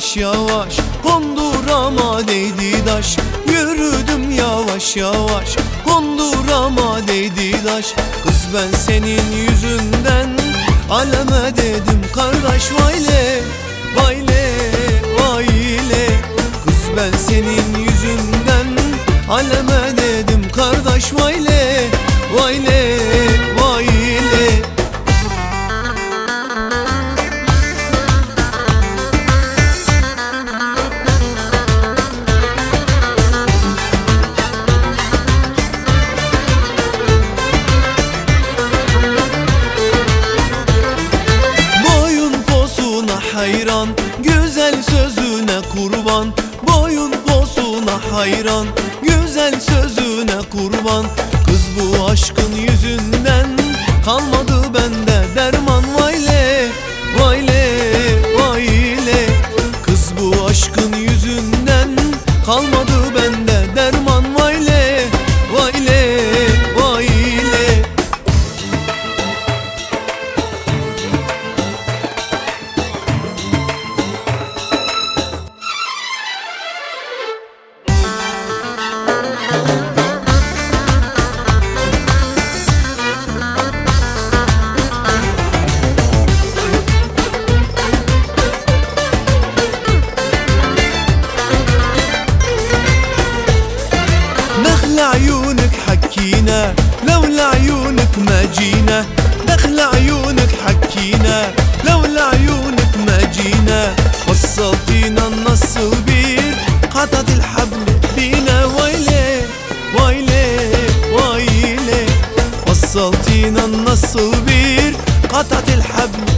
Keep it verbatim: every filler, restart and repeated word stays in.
yavaş yavaş, kondurama değdi taş. Yürüdüm yavaş yavaş, kondurama değdi taş. Kız ben senin yüzünden aleme dedim kardeş. Vayle vayle vayle, kız ben senin yüzünden aleme dedim kardeş. Vayle vayle vayle. Hayran, güzel sözüne kurban. Boyun posuna hayran, güzel sözüne kurban. Kız bu aşkın yüzünden kalmadı bende derman. Vayle vayle vayle, kız bu aşkın yüzünden kalmadı bende derman. Vayle vayle vayle. دخل عيونك حكينا، لولا عيونك ما جينا. دخل عيونك حكينا، لولا عيونك ما جينا. وصلتينا النص بير، قطعت الحبل بينا. ويلي ويلي ويلي، وصلتينا النص بير، قطعت الحبل